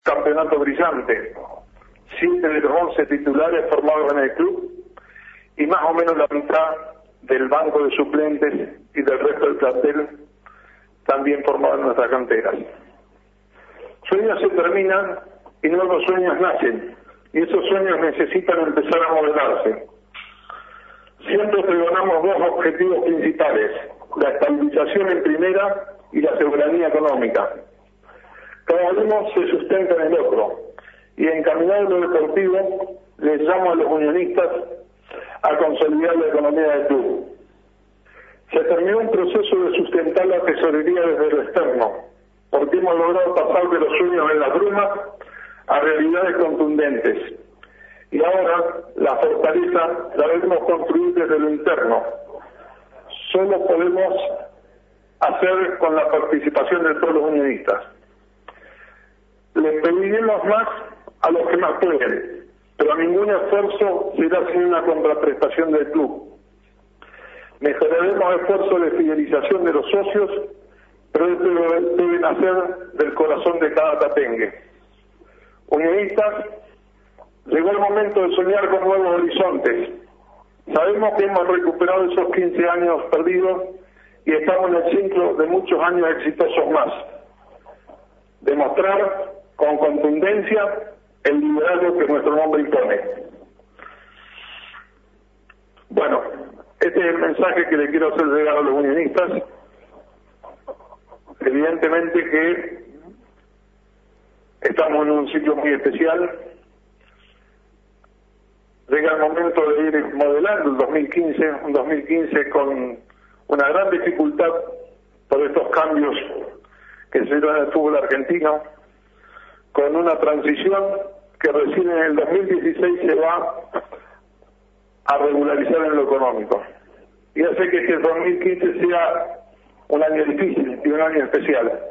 campeonato brillante, 7 de los 11 titulares formados en el club y más o menos la mitad del banco de suplentes y del resto del plantel también formado en nuestras canteras. Sueños se terminan y nuevos sueños nacen, y esos sueños necesitan empezar a modelarse. Siempre pregonamos dos objetivos principales: la estabilización en primera y la soberanía económica. Cada uno se sustenta en el otro, y encaminado lo deportivo, les llamo a los unionistas a consolidar la economía del club. Se terminó un proceso de sustentar la tesorería desde lo externo, porque hemos logrado pasar de los sueños en la bruma a realidades contundentes. Y ahora la fortaleza la debemos construir desde lo interno. Solo podemos hacer con la participación de todos los unionistas. Les pediremos más a los que más pueden, pero ningún esfuerzo será sin una contraprestación del club. Mejoraremos esfuerzos de fidelización de los socios, pero esto debe nacer del corazón de cada tapengue. Unionistas, llegó el momento de soñar con nuevos horizontes. Sabemos que hemos recuperado esos 15 años perdidos y estamos en el ciclo de muchos años exitosos más. Demostrar con contundencia el liderazgo que nuestro nombre impone. Bueno, este es el mensaje que le quiero hacer llegar a los unionistas. Evidentemente que estamos en un sitio muy especial. Llega el momento de ir modelando el 2015, un 2015 con una gran dificultad por estos cambios que se dieron en el fútbol argentino, con una transición que recién en el 2016 se va a regularizar en lo económico. Y hace que este 2015 sea un año difícil y un año especial.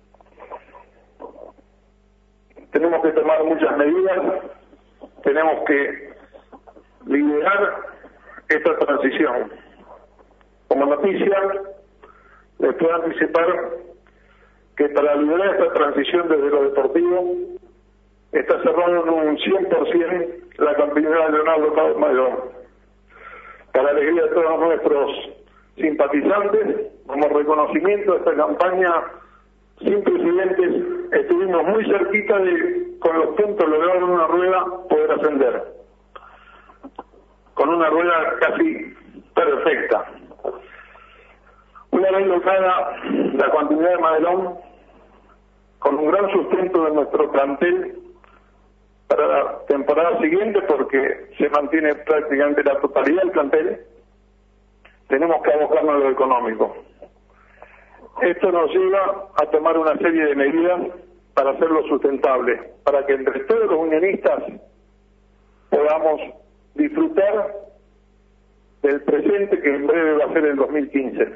Tenemos que tomar muchas medidas, tenemos que liderar esta transición. Como noticia, les puedo anticipar que para liderar esta transición desde lo deportivo está cerrado en un 100% la campaña de Leonardo Maidón. Para alegría de todos nuestros simpatizantes, como reconocimiento de esta campaña sin precedentes, estuvimos muy cerquita de, con los puntos logrados en una rueda, poder ascender. Con una rueda casi perfecta. Una vez lograda la continuidad de Madelón, con un gran sustento de nuestro plantel para la temporada siguiente, porque se mantiene prácticamente la totalidad del plantel, tenemos que abocarnos a lo económico. Esto nos lleva a tomar una serie de medidas para hacerlo sustentable, para que entre todos los unionistas podamos disfrutar del presente que en breve va a ser el 2015.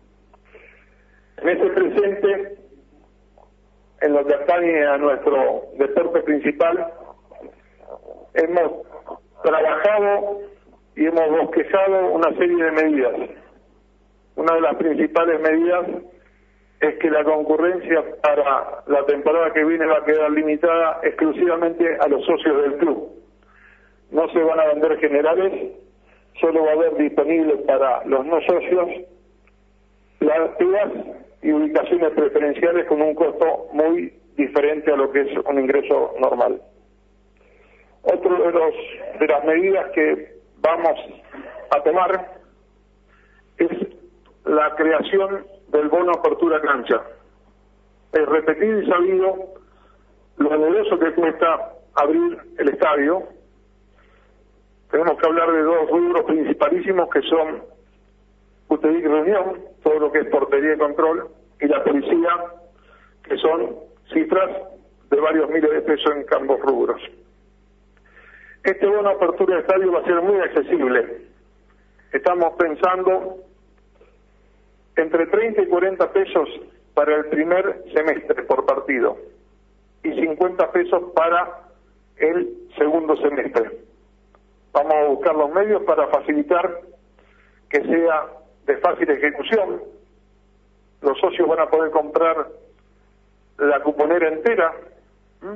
En ese presente, en lo que atañe a nuestro deporte principal, hemos trabajado y hemos bosquejado una serie de medidas. Una de las principales medidas es que la concurrencia para la temporada que viene va a quedar limitada exclusivamente a los socios del club. No se van a vender generales, solo va a haber disponibles para los no socios plateas y ubicaciones preferenciales con un costo muy diferente a lo que es un ingreso normal. Otro de las medidas que vamos a tomar es la creación del bono apertura cancha. Es repetido y sabido lo oneroso que cuesta abrir el estadio. Tenemos que hablar de dos rubros principalísimos que son UTI y reunión, todo lo que es portería y control, y la policía, que son cifras de varios miles de pesos en ambos rubros. Este bono apertura de estadio va a ser muy accesible. Estamos pensando entre 30 y 40 pesos para el primer semestre por partido y 50 pesos para el segundo semestre. Vamos a buscar los medios para facilitar que sea de fácil ejecución. Los socios van a poder comprar la cuponera entera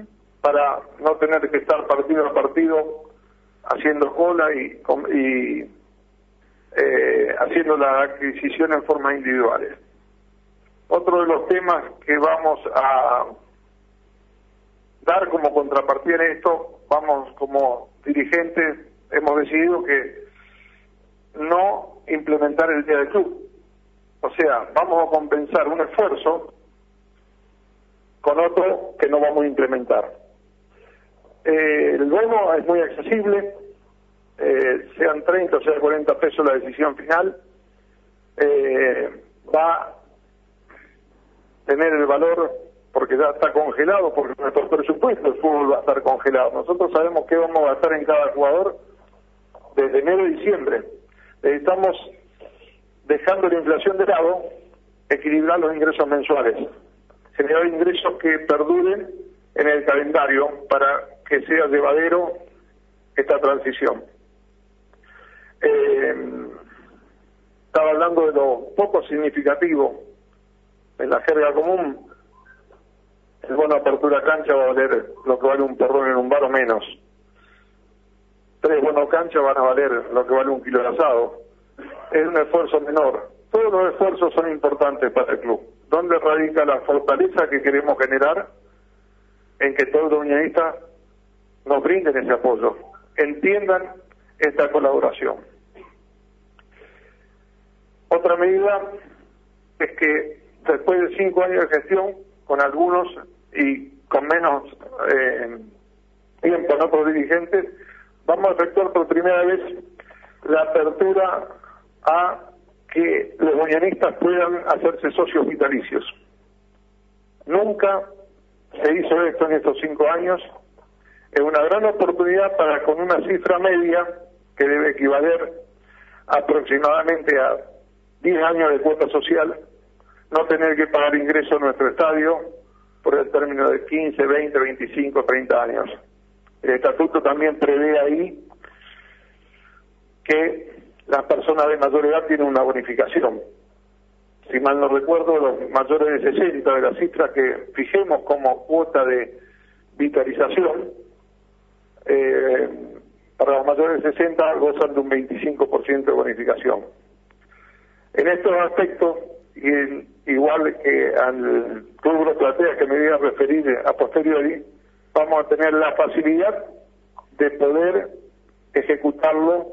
para no tener que estar partido a partido haciendo cola y haciendo la adquisición en forma individuales. Otro de los temas que vamos a dar como contrapartida en esto, vamos como dirigentes, hemos decidido que no implementar el día del club. O sea, vamos a compensar un esfuerzo con otro que no vamos a implementar. El bono es muy accesible, sean 30 o sea 40 pesos la decisión final, va a tener el valor porque ya está congelado, porque nuestro presupuesto del fútbol va a estar congelado. Nosotros sabemos qué vamos a gastar en cada jugador desde enero y diciembre. Necesitamos, dejando la inflación de lado, equilibrar los ingresos mensuales, generar ingresos que perduren en el calendario para que sea llevadero esta transición. Estaba hablando de lo poco significativo en la jerga común. El bono apertura cancha va a valer lo que vale un porrón en un bar o menos. 3 bonos cancha van a valer lo que vale un kilo de asado. Es un esfuerzo menor. Todos los esfuerzos son importantes para el club. ¿Dónde radica la fortaleza que queremos generar? En que todos los unionistas nos brinden ese apoyo, entiendan esta colaboración. Otra medida es que después de 5 años de gestión, con algunos y con menos tiempo en otros dirigentes, vamos a efectuar por primera vez la apertura a que los unionistas puedan hacerse socios vitalicios. Nunca se hizo esto en estos 5 años. Es una gran oportunidad para, con una cifra media que debe equivaler aproximadamente a 10 años de cuota social, no tener que pagar ingreso a nuestro estadio por el término de 15, 20, 25, 30 años. El estatuto también prevé ahí que las personas de mayor edad tienen una bonificación. Si mal no recuerdo, los mayores de 60, de la cifra que fijemos como cuota de vitalización, para los mayores de 60 gozan de un 25% de bonificación. En estos aspectos, igual que al Club Los Plateas que me voy a referir a posteriori, vamos a tener la facilidad de poder ejecutarlo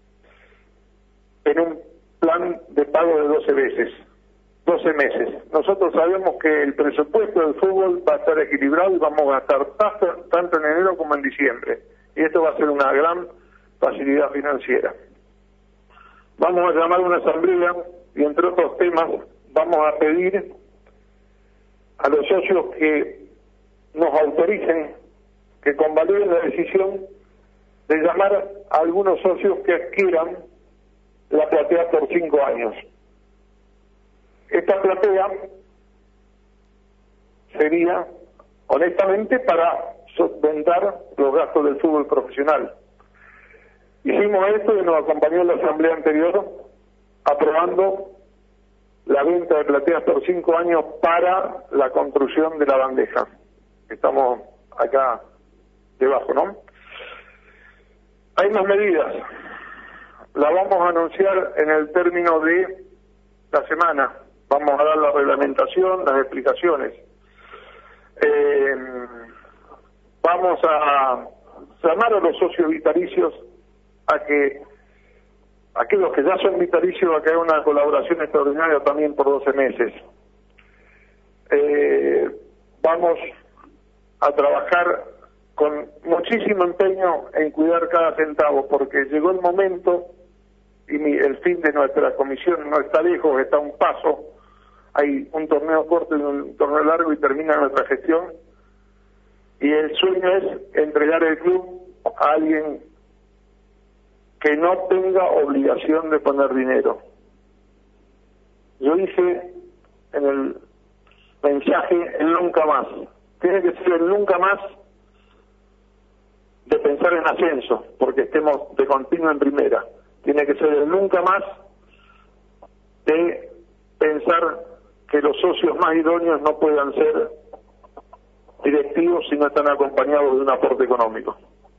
en un plan de pago de 12 meses. Nosotros sabemos que el presupuesto del fútbol va a estar equilibrado y vamos a gastar tanto en enero como en diciembre. Y esto va a ser una gran facilidad financiera. Vamos a llamar a una asamblea y, entre otros temas, vamos a pedir a los socios que nos autoricen, que convaliden la decisión de llamar a algunos socios que adquieran la platea por 5 años. Esta platea sería, honestamente, para solventar los gastos del fútbol profesional. Hicimos esto y nos acompañó en la asamblea anterior, aprobando la venta de plateas por 5 años para la construcción de la bandeja. Estamos acá debajo, ¿no? Hay más medidas. La vamos a anunciar en el término de la semana. Vamos a dar la reglamentación, las explicaciones. Vamos a llamar a los socios vitalicios a que aquellos que ya son vitalicios, a que haya una colaboración extraordinaria también por 12 meses. Vamos a trabajar con muchísimo empeño en cuidar cada centavo, porque llegó el momento y el fin de nuestra comisión no está lejos, está a un paso. Hay un torneo corto y un torneo largo y termina nuestra gestión. Y el sueño es entregar el club a alguien que no tenga obligación de poner dinero. Yo dije en el mensaje el nunca más. Tiene que ser el nunca más de pensar en ascenso, porque estemos de continuo en primera. Tiene que ser el nunca más de pensar que los socios más idóneos no puedan ser directivos si no están acompañados de un aporte económico.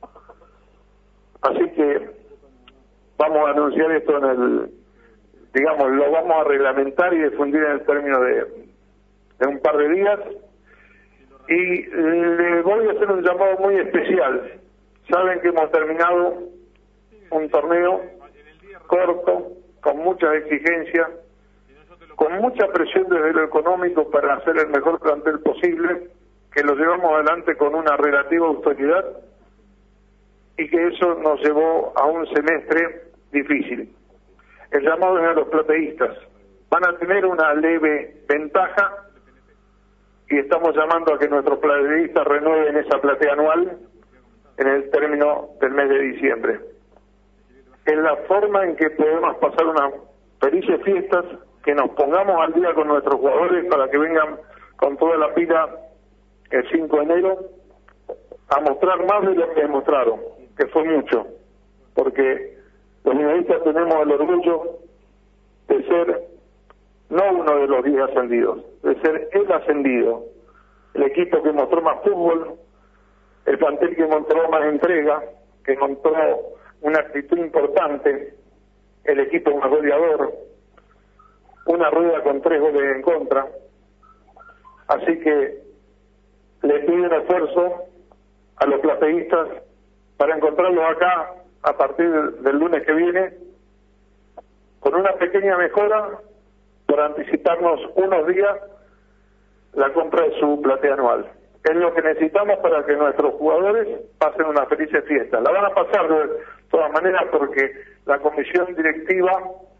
Así que vamos a anunciar esto lo vamos a reglamentar y difundir en el término de un par de días, y le voy a hacer un llamado muy especial. Saben que hemos terminado un torneo corto, con muchas exigencias, con mucha presión desde lo económico para hacer el mejor plantel posible, que lo llevamos adelante con una relativa autoridad, y que eso nos llevó a un semestre difícil. El llamado es a los plateístas. Van a tener una leve ventaja y estamos llamando a que nuestros plateístas renueven esa platea anual en el término del mes de diciembre. Es la forma en que podemos pasar unas felices fiestas, que nos pongamos al día con nuestros jugadores para que vengan con toda la pila el 5 de enero a mostrar más de lo que demostraron, que fue mucho, porque los limeñistas tenemos el orgullo de ser no uno de los 10 ascendidos, de ser el ascendido, el equipo que mostró más fútbol, el plantel que mostró más entrega, que mostró una actitud importante, el equipo más goleador, una rueda con 3 goles en contra. Así que le pido un esfuerzo a los plateístas para encontrarlos acá a partir del lunes que viene, con una pequeña mejora para anticiparnos unos días la compra de su platea anual. Es lo que necesitamos para que nuestros jugadores pasen una feliz fiesta. La van a pasar de todas maneras, porque la comisión directiva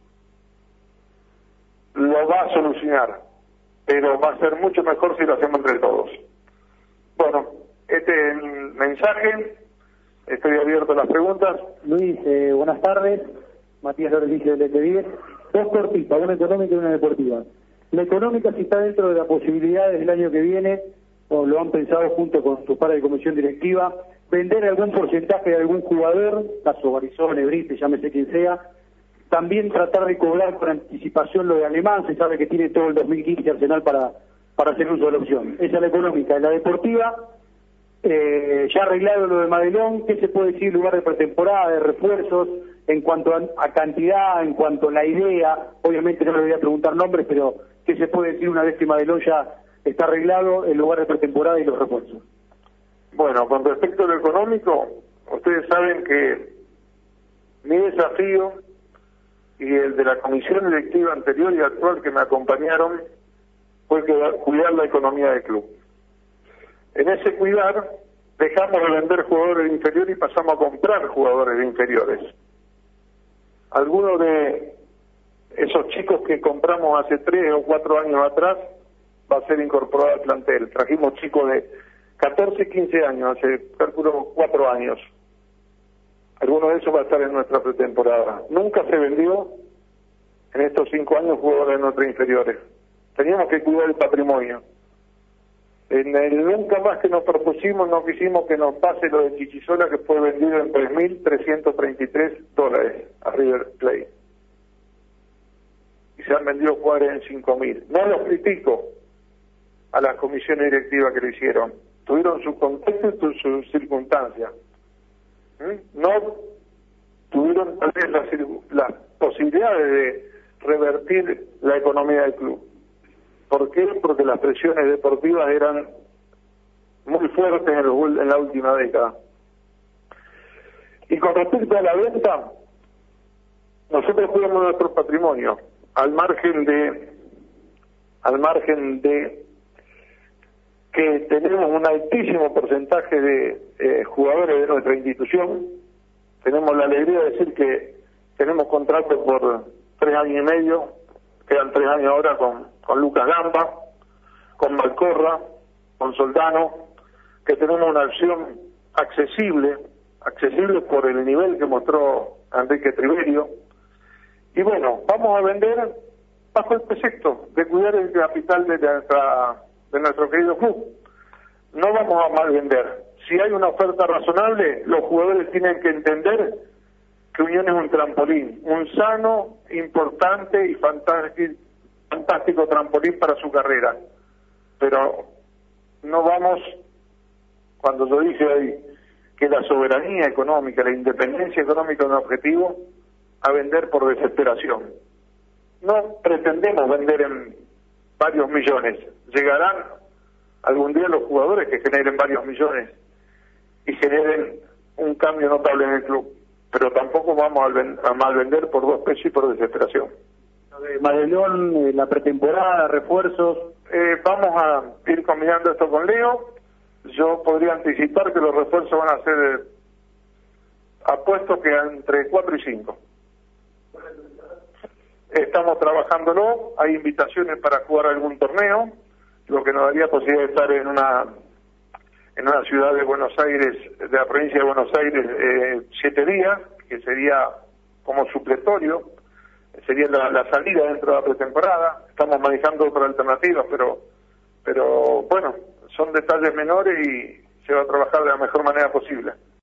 lo va a solucionar, pero va a ser mucho mejor si lo hacemos entre todos. Bueno, este es el mensaje. Estoy abierto a las preguntas. Luis, buenas tardes. Matías Lorenzo de LT10. Dos cortitas, una económica y una deportiva. La económica, si está dentro de las posibilidades del año que viene, o lo han pensado junto con sus pares de comisión directiva, vender algún porcentaje de algún jugador, caso Barizone, Brite, llámese quien sea, también tratar de cobrar con anticipación lo de Alemán. Se sabe que tiene todo el 2015 Arsenal para hacer uso de la opción. Esa es la económica. En la deportiva, ya arreglado lo de Madelón, ¿qué se puede decir en lugar de pretemporada, de refuerzos, en cuanto a cantidad, en cuanto a la idea? Obviamente no le voy a preguntar nombres, pero ¿qué se puede decir una vez que Madelón ya está arreglado el lugar de pretemporada y los refuerzos? Bueno, con respecto a lo económico, ustedes saben que mi desafío y el de la comisión directiva anterior y actual que me acompañaron fue cuidar la economía del club. En ese cuidar dejamos de vender jugadores de inferior y pasamos a comprar jugadores de inferiores. Algunos de esos chicos que compramos hace 3 o 4 años atrás va a ser incorporado al plantel. Trajimos chicos de 14, 15 años, hace cálculo 4 años. Alguno de esos va a estar en nuestra pretemporada. Nunca se vendió en estos 5 años jugadores de nuestras inferiores. Teníamos que cuidar el patrimonio. En el nunca más que nos propusimos, no quisimos que nos pase lo de Chichisola, que fue vendido en $3.333 a River Plate. Y se han vendido jugadores en 5.000. No los critico a las comisiones directivas que lo hicieron. Tuvieron su contexto y sus circunstancias. No tuvieron tal vez las posibilidades de revertir la economía del club. ¿Por qué? Porque las presiones deportivas eran muy fuertes en la última década. Y con respecto a la venta, nosotros cuidamos nuestro patrimonio, al margen de que tenemos un altísimo porcentaje de jugadores de nuestra institución. Tenemos la alegría de decir que tenemos contratos por 3 años y medio, quedan 3 años ahora con Lucas Gamba, con Malcorra, con Soldano, que tenemos una opción accesible por el nivel que mostró Enrique Triverio. Y bueno, vamos a vender bajo el precepto de cuidar el capital de nuestro querido club. No vamos a mal vender. Si hay una oferta razonable, los jugadores tienen que entender que Unión es un trampolín, un sano, importante y fantástico trampolín para su carrera. Pero no vamos cuando yo dije hoy que la soberanía económica, la independencia económica es un objetivo a vender por desesperación. No pretendemos vender en varios millones. Llegarán algún día los jugadores que generen varios millones y generen un cambio notable en el club, pero tampoco vamos a mal vender por 2 pesos y por desesperación. Madelón, la pretemporada, refuerzos. Vamos a ir combinando esto con Leo. Yo podría anticipar que los refuerzos van a ser apuestos que entre 4 y 5. Estamos trabajándolo, hay invitaciones para jugar algún torneo, lo que nos daría posibilidad de estar en una ciudad de Buenos Aires, de la provincia de Buenos Aires, 7 días, que sería como supletorio, sería la salida dentro de la pretemporada. Estamos manejando otras alternativas, pero bueno, son detalles menores y se va a trabajar de la mejor manera posible.